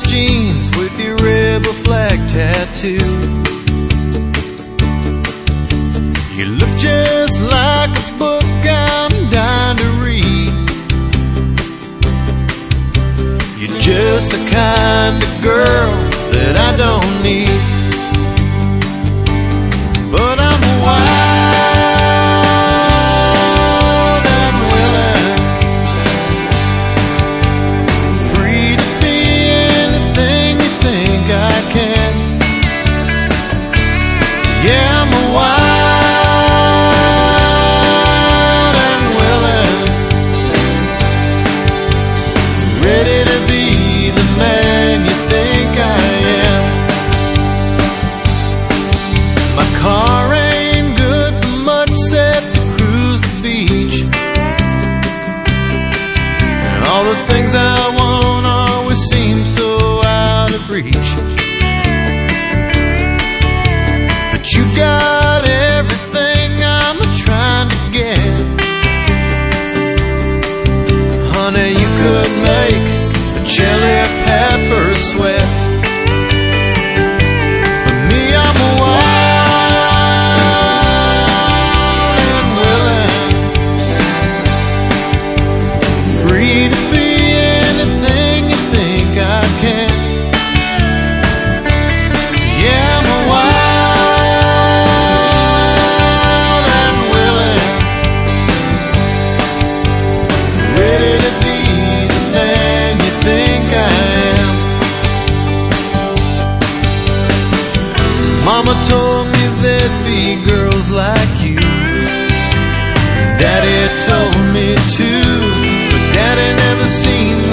Levi's jeans with your rebel flag tattoo. You look just like a book I'm dying to read. You're just the kind of girl that I don't need. But I'm wild and willing, free to be anything you think I can. Yeah, I'm wild and willing, ready to be the man you think I am. My car ain't good for much, set to cruise the beach, and all the things I want always seem so out of reach. But you got everything I'm trying to get. Honey, you could make a chili pepper sweat. For me, I'm wild and willing, free to be anything you think I can. Yeah, I'm wild and willing, ready to be the man you think I am. Mama told me there'd be girls like you. Daddy told me too, but Daddy never seen